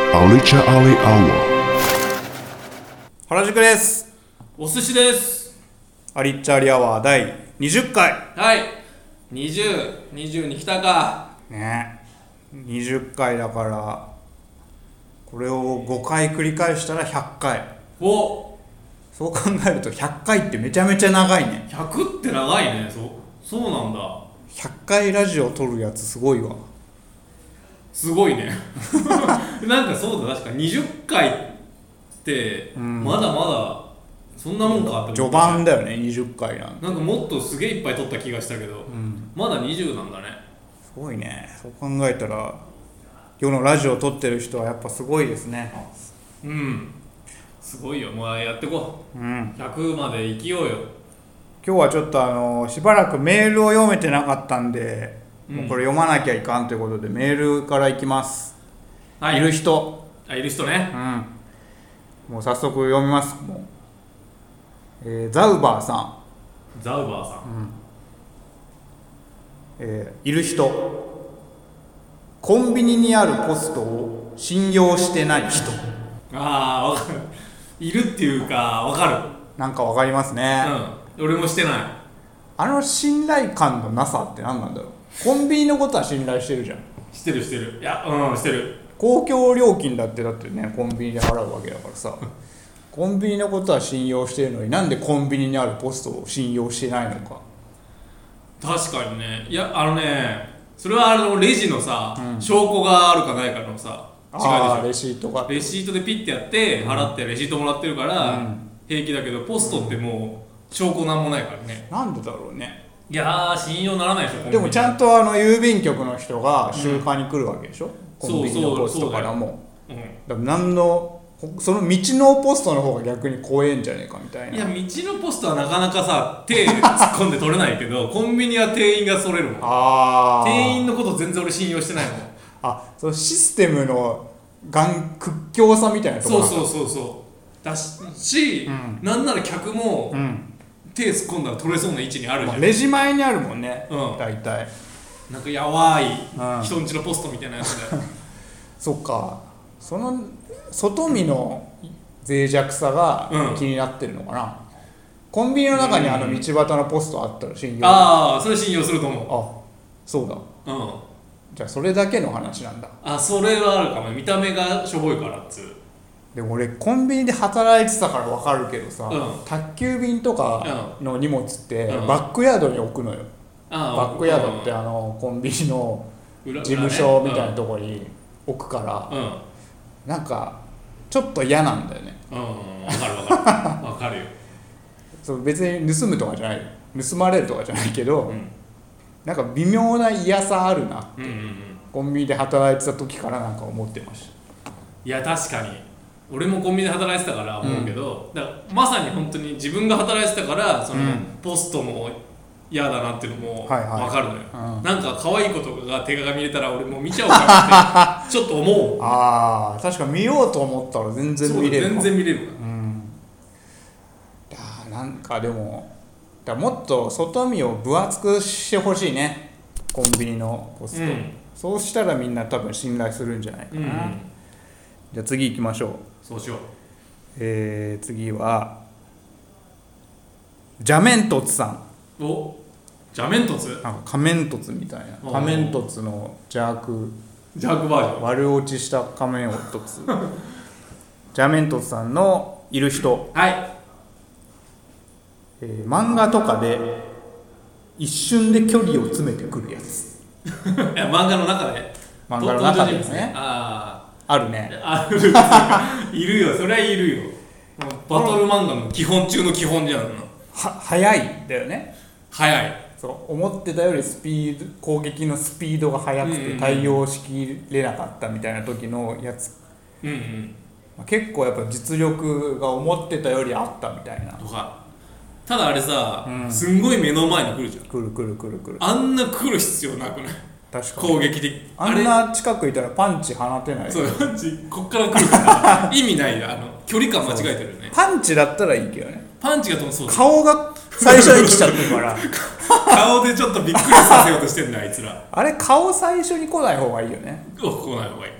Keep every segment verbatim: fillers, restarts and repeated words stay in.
アリチャアリアワ原宿です。 お寿司です。 アリッチャリアワーだいにじゅっかい。 はい。にじゅう、にじゅうに来たか。 ねにじゅっかいだからこれをごかい繰り返したらひゃっかい。 お、 そう考えるとひゃっかいってめちゃめちゃ長いね。 ひゃくって長いね。そうそうなんだ。 ひゃっかいラジオ撮るやつすごいわ。 すごいね。なんかそうだ、確かにじゅっかいって、うん、まだまだそんなもんかって思った。 序盤だよね、にじゅっかいなんて。 なんかもっとすげえいっぱい撮った気がしたけど、うん、まだにじゅうなんだね。 すごいね。そう考えたら世のラジオ撮ってる人はやっぱすごいですね。 うん、すごいよ。もうやってこう、うん、ひゃくまで生きようよ。 今日はちょっとあのしばらくメールを読めてなかったんで、うん、もうこれ読まなきゃいかんということでメールからいきます。はい、いる人。 あ、いる人ね。 うん。もう早速読みます。もう、えー、ザウバーさん。 ザウバーさん。うん、 えー、いる人。コンビニにあるポストを信用してない人。 ああ、わかる。いるっていうかわかる。 なんかわかりますね。 うん。俺もしてない。 あの信頼感のなさって何なんだろう。コンビニのことは信頼してるじゃん。 してるしてる。いや、うん、してる。 公共料金だってだってね、コンビニで払うわけだからさ。コンビニのことは信用してるのに、なんでコンビニにあるポストを信用してないのか。 確かにね。いや、あのね、それはあのレジのさ、うん、証拠があるかないかのさ、 違うでしょ。あ、レシートが。 レシートでピッてやって払ってレシートもらってるから、うん、平気だけど、ポストってもう証拠なんもないからね。 なんでだろうね。 いやー、信用ならないでしょ。 でもちゃんとあの郵便局の人が集荷に来るわけでしょ、うん、コンビニのポストからも。そうそうそうだよ。うん、だから何のその道のポストの方が逆に怖えんじゃねえかみたいな。 いや、道のポストはなかなかさ、手突っ込んで取れないけど、コンビニは店員がそれるもん。あ、店員のこと全然俺信用してないもん。 あ、そのシステムの頑屈強さみたいなところ。 そうそうそうそうだし、うん、なんなら客も、うん、手突っ込んだら取れそうな位置にあるじゃん、まあ、 レジ前にあるもんね、うん、大体なんかやわい、うん、人んちのポストみたいなやつでそっか、その外見の脆弱さが気になってるのかな、うん、コンビニの中にあの道端のポストあったら信用、 ああ、それ信用すると思う。 あ、そうだ、うん、じゃあそれだけの話なんだ。 あ、それはあるかも。見た目がしょぼいからっつう。 でも俺コンビニで働いてたから分かるけどさ、うん、宅急便とかの荷物ってバックヤードに置くのよ、うん、バックヤードってあのコンビニの事務所みたいなところに置くから、うん、なんかちょっと嫌なんだよね。 うん、分かる分かる分かるよ。 そう別に盗むとかじゃない、盗まれるとかじゃないけど、うん、なんか微妙な嫌さあるなって、うんうんうん、コンビニで働いてた時からなんか思ってました。 いや、確かに俺もコンビニで働いてたから思うけど、うん、だからまさに本当に自分が働いてたからその、うん、ポストも嫌だなっていうのも分かるのよ、はいはい、うん、なんか可愛い子とかが手紙入れたら俺もう見ちゃおうかなってちょっと思う。 ああ、確か見ようと思ったら全然見れる。 全然見れる、 うん、いやなんかでもだもっと外見を分厚くしてほしいね、コンビニのポスト、うん、そうしたらみんな多分信頼するんじゃないかな、うん、じゃあ次行きましょう。 そうしよう。 えー、次はジャメントツさん。 お、ジャメントツ、 なんか仮面凸みたいな、仮面凸の邪悪邪悪バージョン、 悪落ちした仮面を凸ジャメントツさんのいる人、 はい、 えー、漫画とかで一瞬で距離を詰めてくるやついや、漫画の中で漫画の中でですね。 ああるね。 あるいるよ、それはいるよ。バトル漫画の基本中の基本じゃんの。 は早いんだよね。 早い。 そう思ってたよりスピード攻撃のスピードが速くて対応しきれなかったみたいな時のやつ、うんうん、まあ、結構やっぱ実力が思ってたよりあったみたいなとか。ただあれさ、うん、すんごい目の前に来るじゃん。 来る来る来る来る。 あんな来る必要なくない？確かに攻撃的。 あんな近くいたらパンチ放てない。 そう、パンチこっから来るから意味ないよ。あの距離感間違えてるよね。 パンチだったらいいけどね。 パンチがともそう。 顔が最初に来ちゃってるから顔でちょっとびっくりさせようとしてんだあいつら。 あれ顔最初に来ない方がいいよね。 来ない方がいい。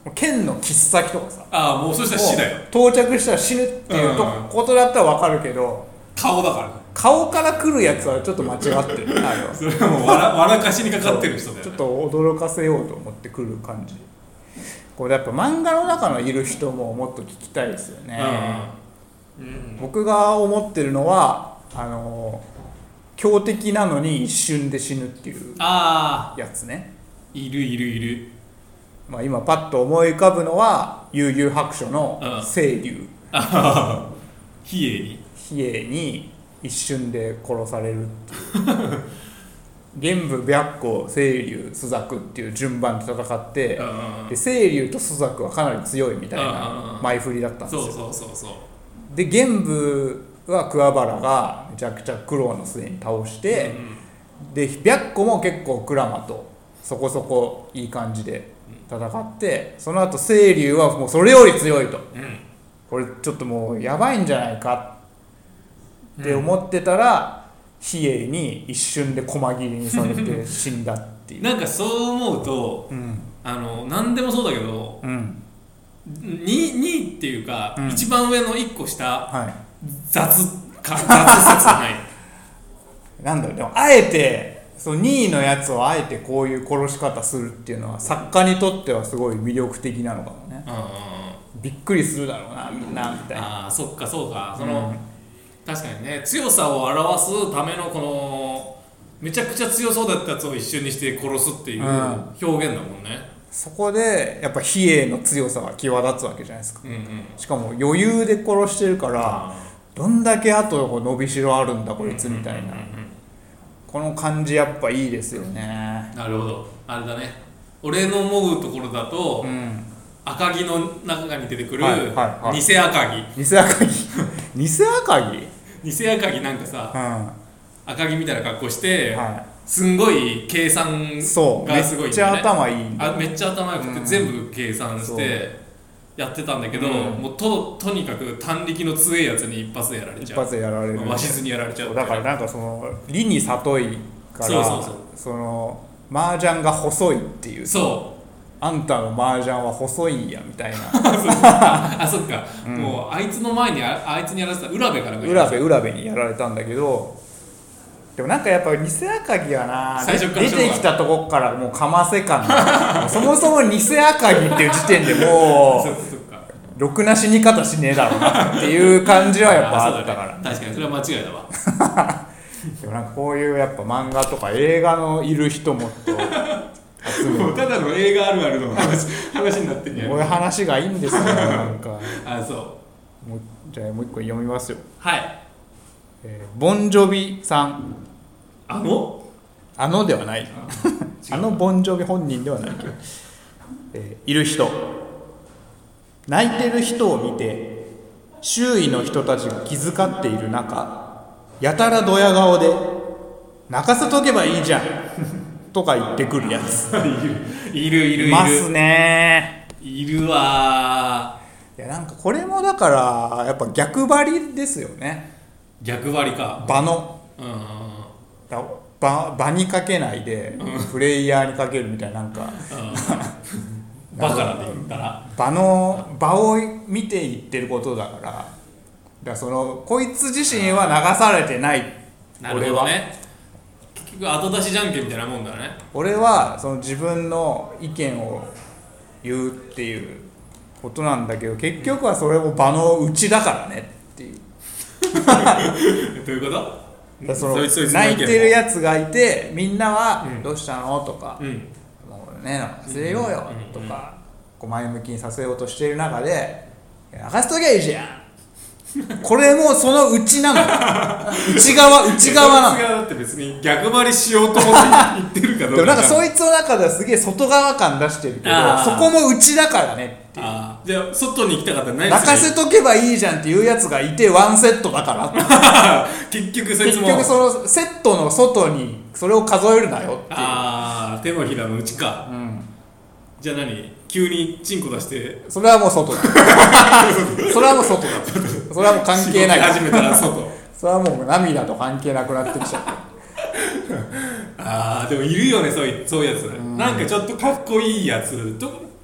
剣の切っ先とかさ、 ああもうそしたら死だよ、 到着したら死ぬっていうと、うん、ことだったら分かるけど、 顔だから顔から来るやつはちょっと間違ってるあれはそれはもう笑笑かしにかかってる人だよ、ね、 ちょっと驚かせようと思ってくる感じ。これやっぱ漫画の中のいる人ももっと聞きたいですよね、うんうん、僕が思ってるのはあの強敵なのに一瞬で死ぬっていうやつね。 いるいるいる、 まあ、今パッと思い浮かぶのは悠々白書の青龍、 比叡に比叡に一瞬で殺されるっていう玄武白虎青龍朱雀っていう順番で戦って、で青龍と朱雀はかなり強いみたいな前振りだったんですよ。 そうそうそうそう。 で玄武は桑原がめちゃくちゃ苦労の末に倒して、うん、で白虎も結構鞍馬とそこそこいい感じで戦って、その後青龍はもうそれより強いと、うん、これちょっともうやばいんじゃないかって思ってたら、うん、比叡に一瞬で駒切りにされて死んだっていうなんかそう思うと、うん、あの何でもそうだけど、うん、に, にいっていうか、うん、一番上のいっこ下、はい、雑か雑説じゃないなんだろう、でもあえてそのにいのやつをあえてこういう殺し方するっていうのは作家にとってはすごい魅力的なのかもね、うん、びっくりするだろうなみんなみたいな。 ああそっかそうか、その、うん、確かにね、強さを表すためのこのめちゃくちゃ強そうだったやつを一瞬にして殺すっていう表現だもんね、うん、 そこでやっぱ比叡の強さが際立つわけじゃないですか、うんうん、しかも余裕で殺してるから、うん、どんだけあと伸びしろあるんだこいつみたいな、うんうんうんうん、この感じやっぱいいですよね。 なるほど、あれだね、俺の思うところだと、うん、赤城の中に出てくる、はいはいはい、偽赤城偽赤城偽赤城偽赤城なんかさ、うん、赤城みたいな格好して、はい、すんごい計算がすごい、ね、 めっちゃ頭いいんだ、あめっちゃ頭良くて、うん、全部計算してやってたんだけど、うん、もう と, とにかく単力の強いやつに一発でやられちゃう、 一発でやられる、 わしずにやられちゃう。 だからなんかその理に悟いから、そうそうそう、その麻雀が細いっていう、 そうあんたの麻雀は細いんやみたいなあそっか、うん、もうあいつの前に あ, あいつにやらせた浦部から浦部浦部にやられたんだけど、でもなんかやっぱ偽赤城はな、出てきたとこからもうかませ感そもそも偽赤城っていう時点でもうろくな死に方しねえだろうなっていう感じはやっぱあったから、ね、 確かにそれは間違いだわでもなんかこういうやっぱ漫画とか映画のいる人もっともうただの映画あるあるの 話, 話になってんやん。 こういう話がいいんですよなんかあそうもうじゃあもう一個読みますよ。 はい、 えー、ボンジョビさん、 あのあのではないあのボンジョビ本人ではないけど、えー、いる人、泣いてる人を見て周囲の人たちが気遣っている中、やたらドヤ顔で泣かせとけばいいじゃんとか言ってくるやついるいるいるいますね。 いるわ。 いやなんかこれもだからやっぱ逆張りですよね。 逆張りか、 場の、うんうんうん、だ場, 場にかけないで、うん、プレイヤーにかけるみたいな、なんか、 うん、バカなんで言ったら場の場を見ていってることだから、だからそのこいつ自身は流されてない、 なるほどね。結局後出しじゃんけんみたいなもんだね。 俺はその自分の意見を言うっていうことなんだけど、結局はそれも場の内だからねっていうどういうこと？ だその泣いてるやつがいて、みんなはどうしたのとか、うん、もうね忘れようよとか、こう前向きにさせようとしている中で、泣かせときゃいいじゃんこれもその内なの内側内側なの。 内側だって別に逆張りしようと思って言ってるかどうか。 でもなんかそいつの中ではすげえ外側感出してるけど、そこも内だからねっていう。 あじゃあ外に行きたかったら何泣かせとけばいいじゃんっていうやつがいてワンセットだから結局そいつも結局そのセットの外にそれを数えるなよっていう。 ああ手のひらの内か、うん、じゃあ何急にチンコ出してそれはもう外だそれはもう外だそれはもう関係ない始めたら外それはもう涙と関係なくなってきちゃってああでもいるよね、そういう、そういうやつ、うん、なんかちょっとかっこいいやつと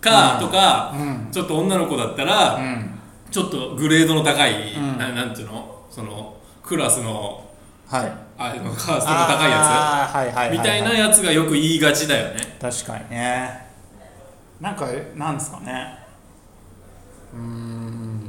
かとか、うん、ちょっと女の子だったら、うん、ちょっとグレードの高い、うん、な, なんていうのそのクラスの、はい、あのカーストの高いやつ、はいはいはいはい、みたいなやつがよく言いがちだよね。 確かにね。なんかなんですかね。うーん。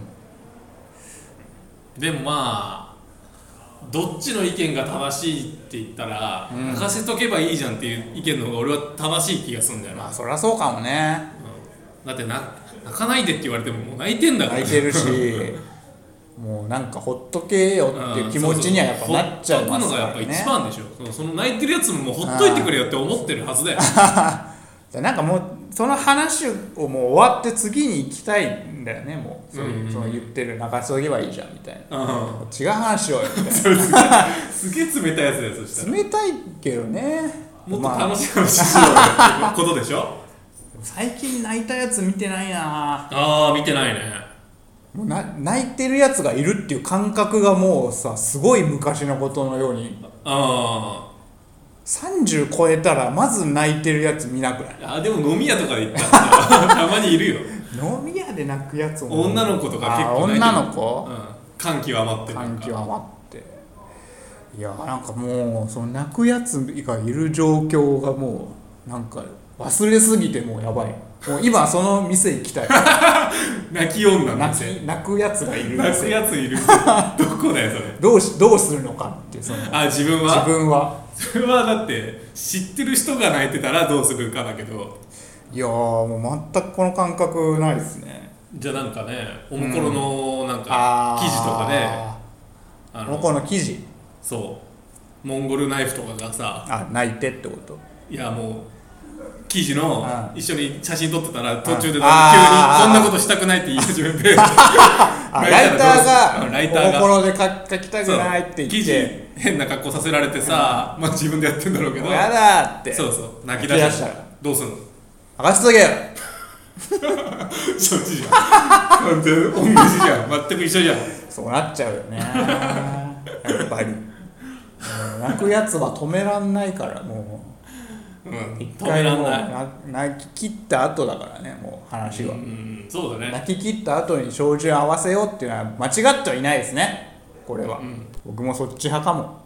でもまあどっちの意見が正しいって言ったら、うん、泣かせとけばいいじゃんっていう意見の方が俺は正しい気がするんだよな。 まあそりゃそうかもね、 うん、だってな泣かないでって言われてももう泣いてんだから。 泣いてるしもうなんかほっとけよっていう気持ちにはやっぱなっちゃいますからね。 ほっとくのがやっぱ一番でしょ。その泣いてるやつももうほっといてくれよって思ってるはずだよなんかもうその話をもう終わって次に行きたいんだよね。もうそういう、うんうん、その言ってる泣かせとけばいいじゃんみたいな、うん、違う話しようよみたいなすげえ冷たいやつだよ。そしたら冷たいけどね。 もっと楽しい話しようよってことでしょ最近泣いたやつ見てないなあ。見てないね。 もうな泣いてるやつがいるっていう感覚がもうさすごい昔のことのように。あさんじゅう超えたらまず泣いてるやつ見なくない？ あでも飲み屋とかで行ったらたまにいるよ飲み屋で泣くやつも女の子とか結構泣いてる。女の子、うん、 感極まってる。 感極まっていやなんかもうその泣くやつがいる状況がもうなんか忘れすぎてもうやばい。もう今その店行きたい泣き女の店。泣くやつがいる店。 泣くやついるどこだよそれ。 どうしどうするのかってそのあ自分は自分はそれはだって知ってる人が泣いてたらどうするかだけど。 いやーもう全くこの感覚ないですね。 じゃあなんかねおもころのなんか記事とかで、 うん、あのおもころの記事そうモンゴルナイフとかがさあ泣いてってこと。 いやもう記事の一緒に写真撮ってたら途中で急にこんなことしたくないって言い始めてライターがライターがおもころで書きたくないって言って記事変な格好させられてさ、まあ自分でやってんだろうけどやだってそうそう泣き出したらどうすんの。 剥がしとけよそっちじゃん同じじゃん全く一緒じゃん。 そうなっちゃうよねやっぱり泣くやつは止めらんないからもう、うん、一回もう泣き切った後だからねもう話は、うんうん、 そうだね。 泣き切った後に照準合わせようっていうのは間違ってはいないですねこれは、うん、僕もそっち派かも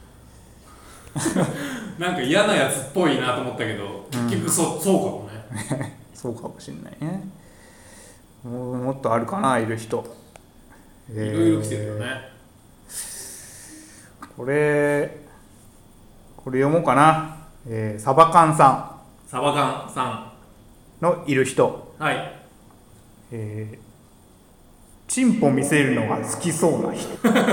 なんか嫌なやつっぽいなと思ったけど、うん、結局 そ, そうかもねそうかもしれないね。もうもっとあるかないる人いろいろ来てるよね。 これこれ読もうかな、えー、サバカンさんサバカンさんのいる人。 はい。 えー、チンポ見せるのが好きそうな人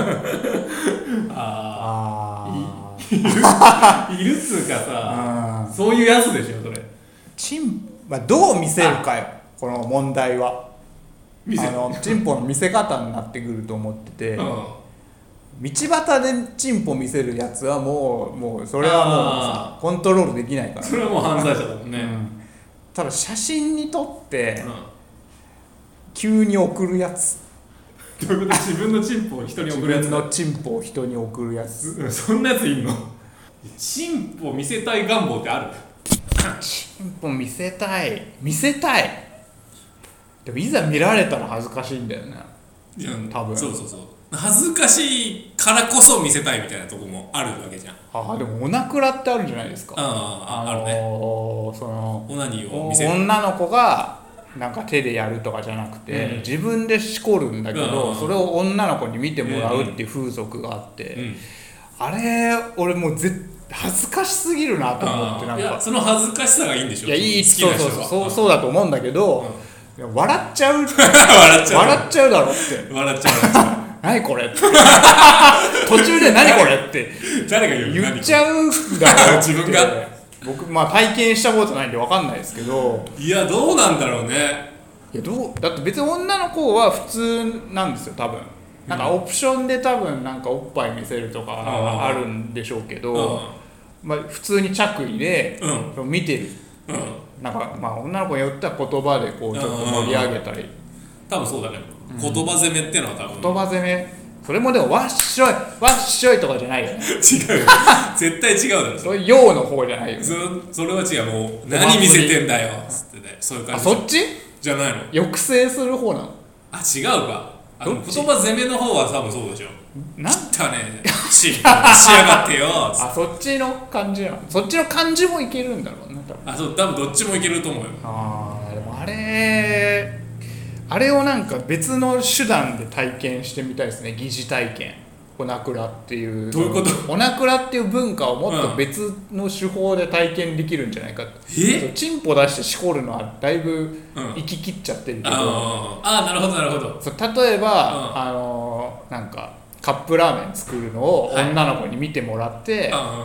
ああいるっつうかさ、うん、そういうやつでしょそれ。 チン、まあ、どう見せるかよこの問題は。あのチンポの見せ方になってくると思ってて、うん、道端でチンポ見せるやつはもうもうそれはもうさコントロールできないから、 それはもう犯罪者だもんね、うん、 ただ写真に撮って、うん、急に送るやつどういうこと。自分のチンポを人に送るやつ。 自分のチンポを人に送るやつそんなやついんの。チンポ見せたい願望ってある。 チンポ見せたい見せたいでもいざ見られたら恥ずかしいんだよね。 いや多分そうそうそう恥ずかしいからこそ見せたいみたいなとこもあるわけじゃん。 ああでもオナクラってあるんじゃないですか。 ああ、あるね。 そのオナニーを見せる女の子がなんか手でやるとかじゃなくて、うん、自分でしこるんだけど、うん、それを女の子に見てもらうっていう風俗があって、うんうん、あれ俺もう絶恥ずかしすぎるなと思って。なんかいやその恥ずかしさがいいんでしょ。 いやいいそうそうそうそうそうだと思うんだけど、うん、笑っちゃう笑っちゃう笑っちゃうだろって笑っちゃう何これって途中で何これって誰が言う言っちゃうんだろう自分が僕まあ体験したことないんで分かんないですけど。 いやどうなんだろうね。 いやどうだって別に女の子は普通なんですよ多分。なんかオプションで多分なんかおっぱい見せるとかあるんでしょうけど、まあ、普通に着衣で見てる、うん、なんかまあ女の子によっては言葉でこうちょっと盛り上げたり、 多分そうだね、うん、言葉攻めっていうのは多分言葉攻めそれもでもわっしょいわっしょいとかじゃないよね。 違う絶対違うだろ。 それ陽の方じゃないよね。 そ, それは違う。もう何見せてんだよつってね、そういう感じ。 あ、そっちじゃないの。 抑制する方なの。 あ、違うか。あの言葉攻めの方は多分そうでしょ。 なんだねし仕上がってよつって。 あ、そっちの感じなの。そっちの感じもいけるんだろうな、多分。 あ、そう、多分どっちもいけると思うよ。 ああ、でもあれあれをなんか別の手段で体験してみたいですね。疑似体験、おなくらっていう。 どういうこと？ おなくらっていう文化をもっと別の手法で体験できるんじゃないかって。え？チンポ出してしこるのはだいぶ行き切っちゃってるけど、うん、 ああ、なるほどなるほど。 そう、例えば、うん、あのなんかカップラーメン作るのを女の子に見てもらって、はい、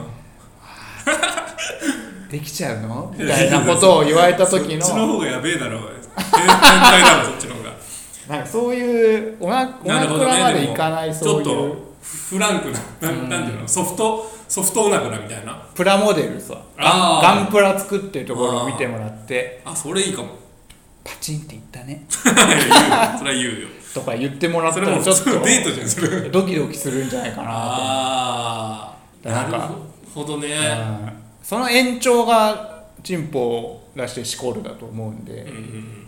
できちゃうのみたいなことを言われた時のそっちの方がやべえだろ変態だろそっちの方が。 なんかそういうおなおなくらまでいかない、そういうちょっとフランクな、な, んなんていうの、ソフトソフトおなくらみたいなプラモデルさ、ガンプラ作ってるところを見てもらって、 あ, あそれいいかも。 パチンって言ったねそれは言うよとか言ってもらったらちょっとデートじゃんそれ。 ドキドキするんじゃないかなと。 ああ、なるほどね、 うん、その延長がチンポを出してシコールだと思うんで、うんうん、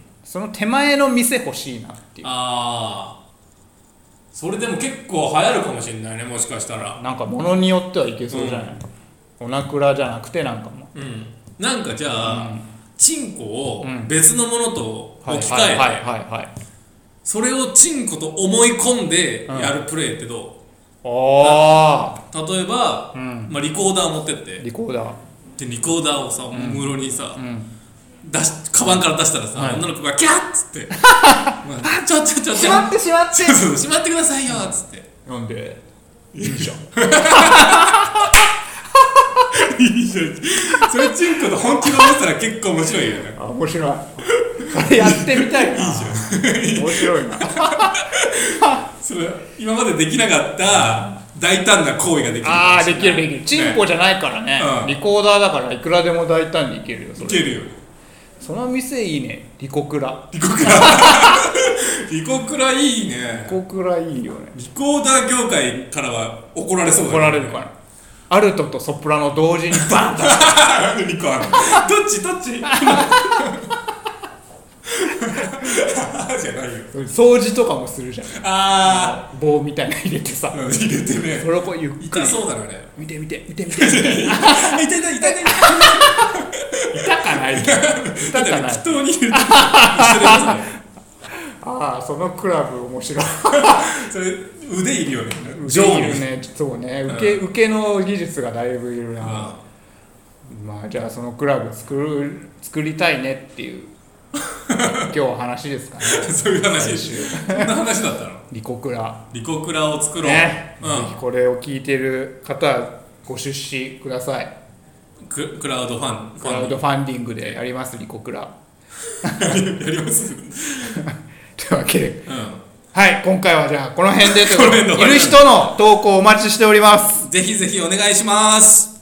その手前の店欲しいなっていう。 ああ、それでも結構流行るかもしれないね、もしかしたら。 なんか物によってはいけそうじゃない、うん、おなくらじゃなくてなんかも、 うん、なんかじゃあ、うん、チンコを別のものと置き換えてそれをチンコと思い込んでやるプレイってどう？ああ、例えば、うん、まあ、リコーダー持ってってリコーダーでリコーダーをさ、おもむろにさ、 うん、 出しカバンから出したらさ、はい、女の子がキャッつってまあ、ちょちょちょしまってしまってそうそうしまってくださいよっつってなんでいいじゃんいいじゃん。それチンコと本気で思ったら結構面白いよね。 あ、面白い。それやってみたいな。いいじゃん。面白いな。 それ今までできなかった大胆な行為ができる。 ああ、できるできる。チンコじゃないからね、うん、リコーダーだからいくらでも大胆にいけるよ。それいけるよ。 その店いいね。リコクラ。 リコクラ。リコクラいいね。 リコクラいいよね。 リコーダー業界からは怒られそうだね。 怒られるから。アルトとソプラノ同時にバンとリコある。どっちどっちじゃないよ。 掃除とかもするじゃん。 あー棒みたいなの入れてさ、 うん、入れてね。 それをこうゆっくり痛そうだろね。 見て見て見て見て痛い痛い痛い痛い痛い痛かない痛かない。 人に入れてああ、そのクラブ面白い。 それ腕いるよね。 腕いるね。そうね、受け、うん、受けの技術がだいぶいるな、うん、まあじゃあそのクラブ作る作りたいねっていう今日は話ですかね。 そういう話。そんな話だったの。 リコクラリコクラを作ろう、 ね、うん、ぜひこれを聞いてる方はご出資ください。 ク, クラウドファンクラウドファンディングでやります。リコクラやりますというわけで、うん、はい、今回はじゃあこの辺でといういる人の投稿お待ちしております。 ぜひぜひお願いします。